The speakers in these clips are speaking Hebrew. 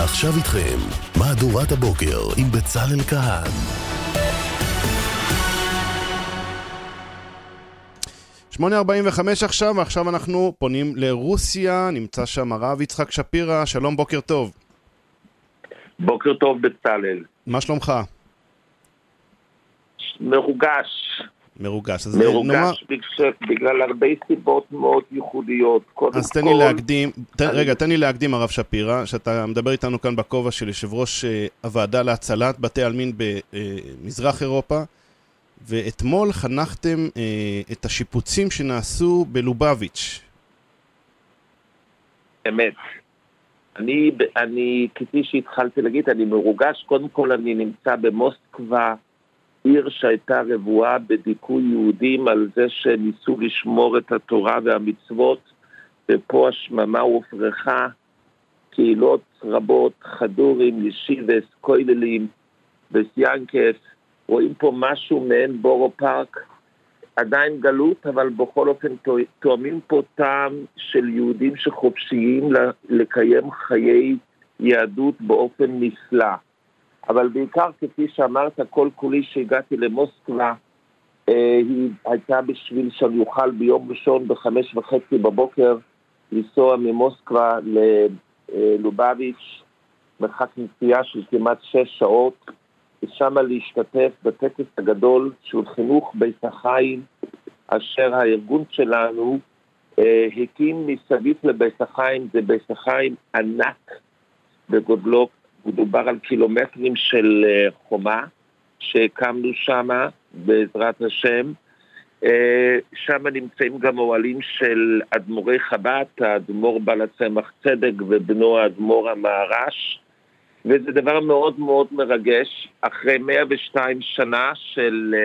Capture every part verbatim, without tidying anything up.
עכשיו איתכם, מהדורת הבוקר עם בצלאל כהן. שמונה ארבעים וחמש עכשיו, ועכשיו אנחנו פונים לרוסיה, נמצא שם הרב יצחק שפירא, שלום, בוקר טוב. בוקר טוב בצלאל. מה שלומך? מרוגש. מרוגש. אז מרוגש נאמר... בגלל, בגלל הרבה סיבות מאוד ייחודיות. אז תן לי להקדים, תן, אני... רגע, תן לי להקדים הרב שפירא, שאתה מדבר איתנו כאן בכובע של יושב ראש uh, הוועדה להצלת בתי עלמין במזרח אירופה, ואתמול חנכתם uh, את השיפוצים שנעשו בלובביץ'. אמת. אני, אני, כפי שהתחלתי להגיד, אני מרוגש. קודם כל אני נמצא במוסקבה, עיר שהייתה רבועה בדיכוי יהודים על זה שניסו לשמור את התורה והמצוות, ופה השממה הופרכה, קהילות רבות, חדורים, ישיבס, כוללים, בסיאנקס, רואים פה משהו מעין בורו פארק, עדיין גלות, אבל בכל אופן תואמים פה טעם של יהודים שחופשיים לקיים חיי יהדות באופן נפלא. אבל בעיקר כפי שאמרת, כל כולי שהגעתי למוסקבה, אה, היא הייתה בשביל שאני אוכל ביום ראשון בחמש וחצי בבוקר לנסוע ממוסקבה ללובביץ', מרחק נסיעה של כמעט שש שעות, ושמה להשתתף בטקס הגדול של חינוך בית החיים, אשר הארגון שלנו אה, הקים מסביב לבית החיים. זה בית החיים ענק בגודלו, מדובר על קילומטרים של חומה שהקמנו שם בעזרת השם. שם נמצאים גם אוהלים של אדמו"רי חב"ד, האדמו"ר בעל הצמח צדק ובנו האדמו"ר המהר"ש, וזה דבר מאוד מאוד מרגש. אחרי מאה ושתיים שנה של,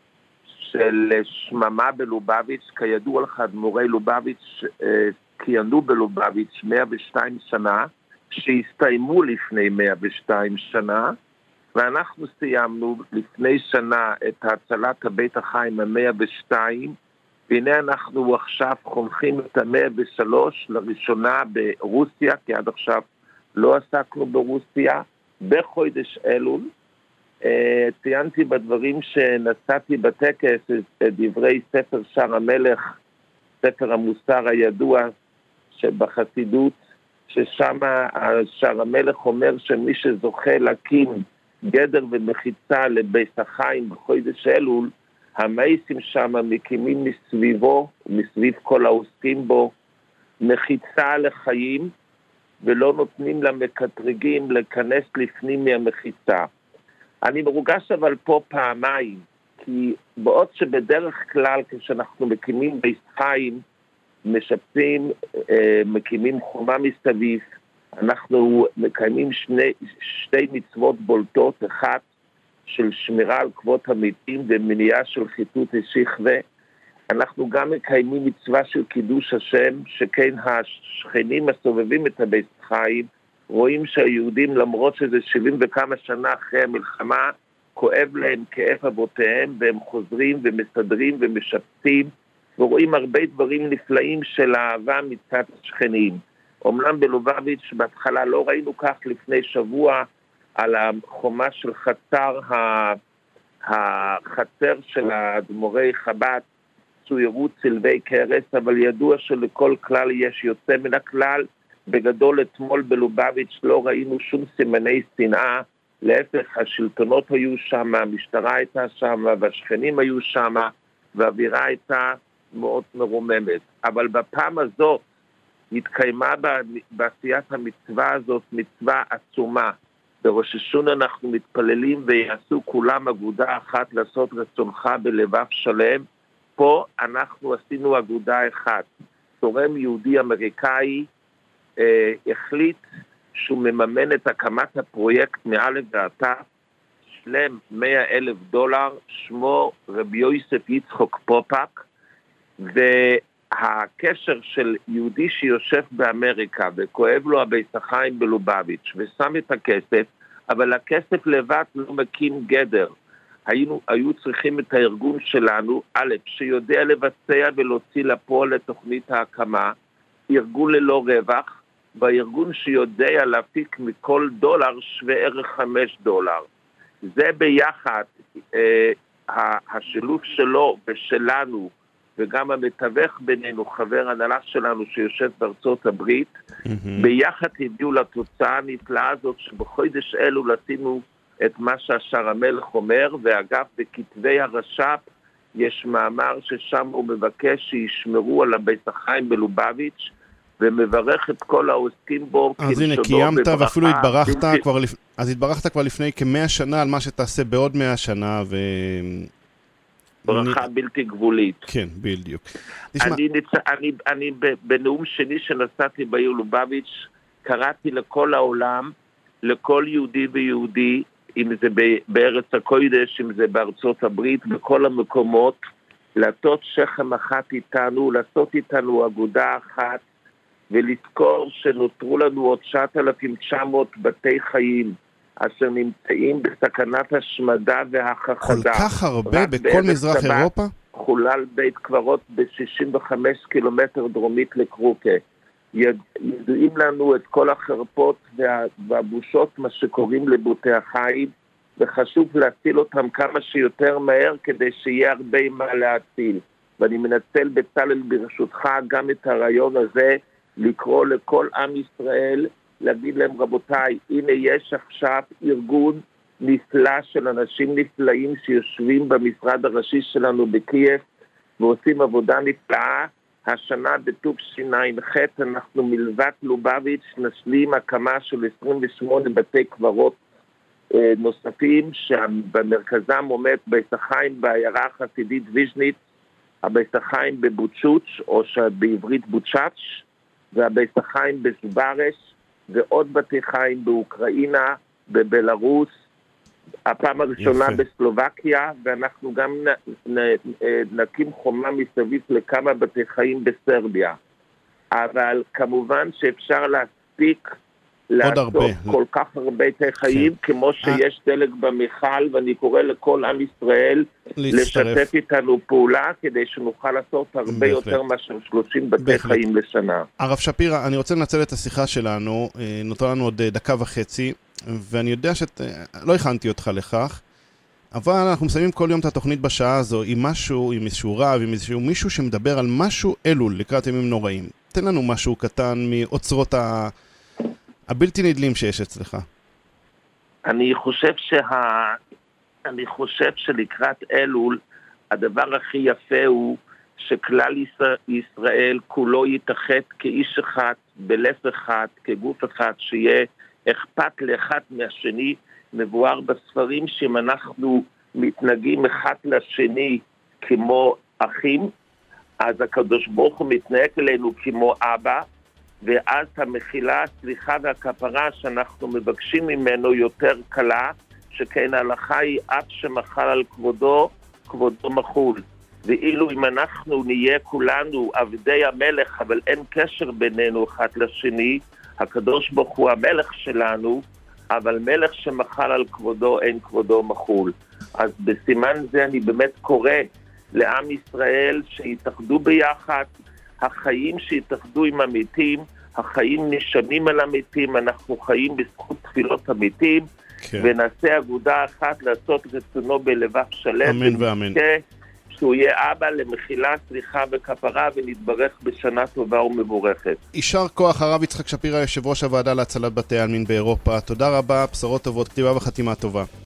של שממה בלובביץ', כידוע לך, אדמו"רי לובביץ' כיהנו בלובביץ' מאה ושתיים שנה, שהסתיימו לפני מאה ושתיים שנה, ואנחנו סיימנו לפני שנה את הצלת הבית החיים ה-מאה ושתיים, והנה אנחנו עכשיו חונכים את ה-מאה ושלוש לראשונה ברוסיה, כי עד עכשיו לא עסקנו ברוסיה, בחודש אלול. ציינתי בדברים שנשאתי בטקס את דברי ספר שער המלך, ספר המוסר הידוע שבחסידות, ששם שער המלך אומר שמי שזוכה להקים גדר ומחיצה לבית החיים בחודש אלול, המייסים שם מקימים מסביבו, מסביב כל העוסקים בו, מחיצה לחיים, ולא נותנים למקטרגים להיכנס לפנים מהמחיצה. אני מרוגש אבל פה פעמיים, כי בעוד שבדרך כלל כשאנחנו מקימים בית חיים, משפצים, מקימים חומה מסביב, אנחנו מקיימים שני, שתי מצוות בולטות, אחת של שמירה על כבוד המתים ומניעה של חיתות השכבה. אנחנו גם מקיימים מצווה של קידוש השם, שכן השכנים הסובבים את הבית חיים, רואים שהיהודים למרות שזה שבעים וכמה שנה אחרי המלחמה, כואב להם כאב אבותיהם, והם חוזרים ומסדרים ומשפצים, ורואים הרבה דברים נפלאים של אהבה מצד השכנים. אומנם בלובביץ' בהתחלה לא ראינו כך, לפני שבוע על החומה של חצר, החצר של האדמו"רי חב"ד, צוירו צלבי קרס, אבל ידוע שלכל כלל יש יוצא מן הכלל. בגדול אתמול בלובביץ' לא ראינו שום סימני שנאה, להפך השלטונות היו שם, המשטרה הייתה שם, והשכנים היו שם, והאווירה הייתה מאוד מרוממת. אבל בפעם הזאת התקיימה בעשיית המצווה הזאת מצווה עצומה. בראש השונה אנחנו מתפללים ויעשו כולם אגודה אחת לעשות רצונך בלבב שלם. פה אנחנו עשינו אגודה אחת. תורם יהודי אמריקאי אה, החליט שהוא מממן את הקמת הפרויקט מאלף ועד תף, שלם מאה אלף דולר, שמו רבי יוסף יצחק פופק, והקשר של יהודי שיושב באמריקה וכואב לו הבית החיים בלובביץ' ושם את הכסף, אבל הכסף לבד לא מקים גדר. היינו, היו צריכים את הארגון שלנו, א', שיודע לבצע ולהוציא לפועל לתוכנית ההקמה, ארגון ללא רווח, בארגון שיודע להפיק מכל דולר שווה ערך חמש דולר. זה ביחד, אה, השילוב שלו ושלנו, וגם המתווך בינינו, חבר הנהלה שלנו שיושב בארצות הברית, mm-hmm. ביחד הביאו לתוצאה הנפלאה הזאת שבחודש אלו עשינו את מה שהשאר המלך אומר, ואגב בכתבי הרש"פ יש מאמר ששם הוא מבקש שישמרו על הבית החיים בלובביץ' ומברך את כל העוסקים בו. אז הנה, קיימת ואפילו התברכת בלתי... כבר, לפ... אז התברכת כבר לפני כמאה שנה על מה שתעשה בעוד מאה שנה ו... ברכה אני... בלתי גבולית. כן, בדיוק. אני, נצ... אני, אני בנאום שני שנסעתי בעיר לובביץ' קראתי לכל העולם, לכל יהודי ויהודי, אם זה בארץ הקודש, אם זה בארצות הברית, בכל המקומות, לעשות שכם אחת איתנו, לעשות איתנו אגודה אחת, ולזכור שנותרו לנו עוד תשעת אלפים תשע מאות בתי חיים, אשר נמצאים בסכנת השמדה והכחדה. כל כך הרבה בכל מזרח אירופה? חולל בית קברות ב-שישים וחמישה קילומטר דרומית לקרוקה. ידועים לנו את כל החרפות וה, והבושות מה שקוראים לבותי החיים, וחשוב להציל אותם כמה שיותר מהר כדי שיהיה הרבה מה להציל. ואני מנצל בצלאל ברשותך גם את הרעיון הזה, לקרוא לכל עם ישראל, להגיד להם רבותיי, הנה יש עכשיו ארגון נפלא של אנשים נפלאים שיושבים במשרד הראשי שלנו בקייב, ועושים עבודה נפלאה. השנה בט"ו תשע"ח אנחנו מלבד לובביץ' נשלים הקמה של עשרים ושמונה בתי קברות אה, נוספים, שבמרכזם עומד בית החיים בעיירה החסידית ויז'ניץ, הבית החיים בבוצ'וץ' או שבעברית בוצ'אץ', והבית החיים בזוברש, ועוד בתי חיים באוקראינה, בבלרוס, הפעם הראשונה יפה. בסלובקיה, ואנחנו גם נ, נ, נקים חומה מסביב לכמה בתי חיים בסרביה. אבל כמובן שאפשר להספיק לעשות הרבה. כל כך הרבה בתי חיים, כן. כמו שיש דלק במיכל, ואני קורא לכל עם ישראל להצטרף. לשתף איתנו פעולה, כדי שנוכל לעשות הרבה בהחלט. יותר מאשר שלושים בתי בהחלט. חיים לשנה. הרב שפירא, אני רוצה לנצל את השיחה שלנו, נותר לנו עוד דקה וחצי, ואני יודע שלא הכנתי אותך לכך, אבל אנחנו מסיימים כל יום את התוכנית בשעה הזו עם משהו, עם איזשהו רב, עם איזשהו מישהו שמדבר על משהו אלול לקראת ימים נוראים. תן לנו משהו קטן מאוצרות ה... הבלתי נדלים שיש אצלך. אני חושב שה... אני חושב שלקראת אלול, הדבר הכי יפה הוא שכלל ישראל כולו יתאחד כאיש אחד, בלב אחד, כגוף אחד, שיהיה אכפת לאחד מהשני. מבואר בספרים שאם אנחנו מתנהגים אחד לשני כמו אחים, אז הקדוש ברוך הוא מתנהג אלינו כמו אבא, ואז המחילה, הסליחה והכפרה שאנחנו מבקשים ממנו יותר קלה, שכן ההלכה היא אף שמחל על כבודו, כבודו מחול. ואילו אם אנחנו נהיה כולנו עבדי המלך, אבל אין קשר בינינו אחד לשני, הקדוש ברוך הוא המלך שלנו, אבל מלך שמחל על כבודו אין כבודו מחול. אז בסימן זה אני באמת קורא לעם ישראל שיתאחדו ביחד, החיים שיתאחדו עם המתים, החיים נשנים על המתים, אנחנו חיים בזכות תפילות המתים, כן. ונעשה אגודה אחת לעשות רצונו בלבב שלם. אמן ואמן. שהוא יהיה אבא למחילה, סליחה וכפרה, ונתברך בשנה טובה ומבורכת. יישר כוח הרב יצחק שפירא, יושב ראש הוועדה להצלת בתי העלמין באירופה. תודה רבה, בשורות טובות, כתיבה וחתימה טובה.